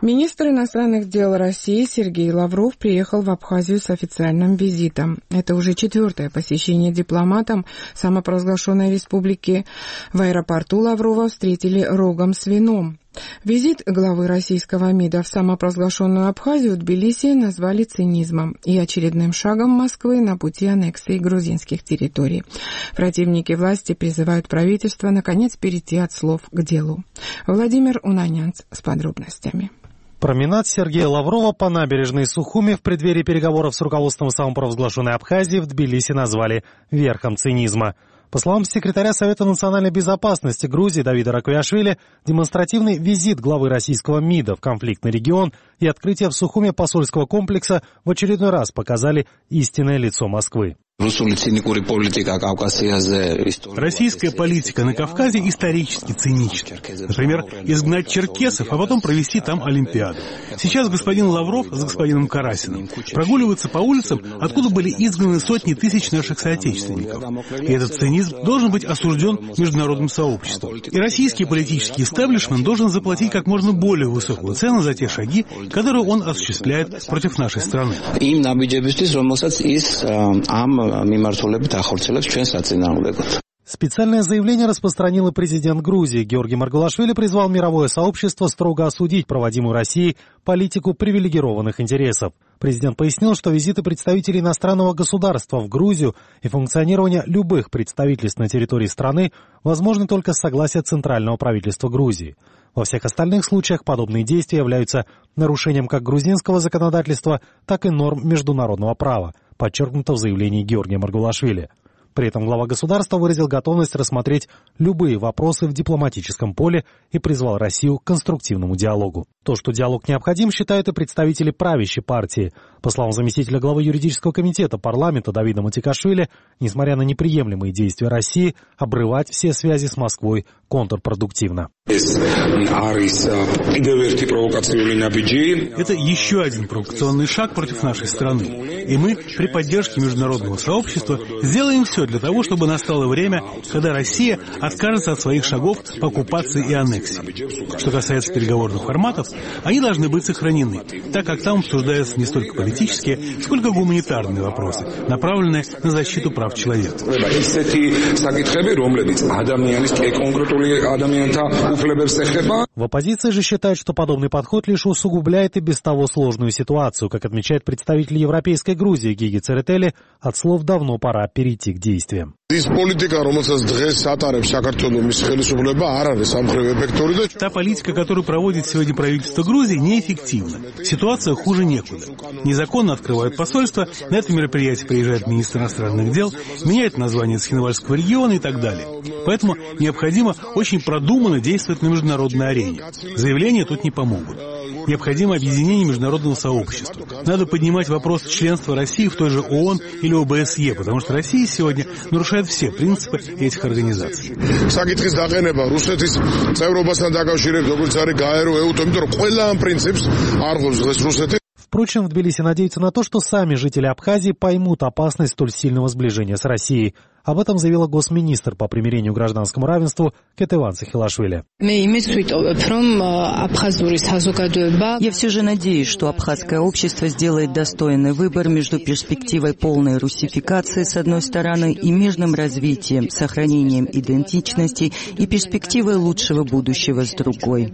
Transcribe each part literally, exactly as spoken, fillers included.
Министр иностранных дел России Сергей Лавров приехал в Абхазию с официальным визитом. Это уже четвертое посещение дипломатом самопровозглашенной республики. В аэропорту Лаврова встретили рогом с вином. Визит главы российского МИДа в самопровозглашенную Абхазию Тбилиси назвали цинизмом и очередным шагом Москвы на пути аннексии грузинских территорий. Противники власти призывают правительство наконец перейти от слов к делу. Владимир Унанянц с подробностями. Променад Сергея Лаврова по набережной Сухуми в преддверии переговоров с руководством самопровозглашенной Абхазии в Тбилиси назвали верхом цинизма. По словам секретаря Совета национальной безопасности Грузии Давида Раквиашвили, демонстративный визит главы российского МИДа в конфликтный регион и открытие в Сухуме посольского комплекса в очередной раз показали истинное лицо Москвы. Российская политика на Кавказе исторически цинична. Например, изгнать черкесов, а потом провести там Олимпиаду. Сейчас господин Лавров с господином Карасиным прогуливаются по улицам, откуда были изгнаны сотни тысяч наших соотечественников. И этот цинизм должен быть осужден международным сообществом. И российский политический истеблишмент должен заплатить как можно более высокую цену за те шаги, которые он осуществляет против нашей страны. Специальное заявление распространил президент Грузии. Георгий Маргулашвили призвал мировое сообщество строго осудить проводимую Россией политику привилегированных интересов. Президент пояснил, что визиты представителей иностранного государства в Грузию и функционирование любых представительств на территории страны возможны только с согласия центрального правительства Грузии. Во всех остальных случаях подобные действия являются нарушением как грузинского законодательства, так и норм международного права, подчеркнуто в заявлении Георгия Маргулашвили. При этом глава государства выразил готовность рассмотреть любые вопросы в дипломатическом поле и призвал Россию к конструктивному диалогу. То, что диалог необходим, считают и представители правящей партии. По словам заместителя главы юридического комитета парламента Давида Матикашвили, несмотря на неприемлемые действия России, обрывать все связи с Москвой контрпродуктивно. Это еще один провокационный шаг против нашей страны. И мы при поддержке международного сообщества сделаем все для того, чтобы настало время, когда Россия откажется от своих шагов по оккупации и аннексии. Что касается переговорных форматов, они должны быть сохранены, так как там обсуждаются не столько политические, сколько гуманитарные вопросы, направленные на защиту прав человека. В оппозиции же считают, что подобный подход лишь усугубляет и без того сложную ситуацию. Как отмечает представитель Европейской Грузии Гиги Церетели, от слов давно пора перейти к действиям. Та политика, которую проводит сегодня правительство Грузии, неэффективна. Ситуация хуже некуда. Незаконно открывают посольство, на это мероприятие приезжает министр иностранных дел, меняет название Цхинвальского региона и так далее. Поэтому необходимо очень продуманно действовать на международной арене. Заявления тут не помогут. Необходимо объединение международного сообщества. Надо поднимать вопрос членства России в той же ООН или ОБСЕ, потому что Россия сегодня нарушает все принципы этих организаций. Впрочем, в Тбилиси надеются на то, что сами жители Абхазии поймут опасность столь сильного сближения с Россией. Об этом заявила госминистр по примирению и гражданскому равенству Кетеван Цахилашвили. Я все же надеюсь, что абхазское общество сделает достойный выбор между перспективой полной русификации с одной стороны и мирным развитием, сохранением идентичности и перспективой лучшего будущего с другой.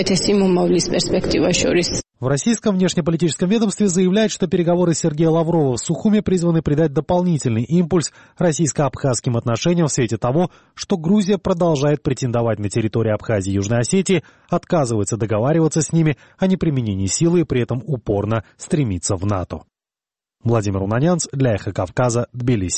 В российском внешнеполитическом ведомстве заявляют, что переговоры Сергея Лаврова в Сухуме призваны придать дополнительный импульс российско-абхазским отношениям в свете того, что Грузия продолжает претендовать на территорию Абхазии и Южной Осетии, отказывается договариваться с ними о неприменении силы и при этом упорно стремится в НАТО. Владимир Унанянц для Эхо Кавказа, Тбилиси.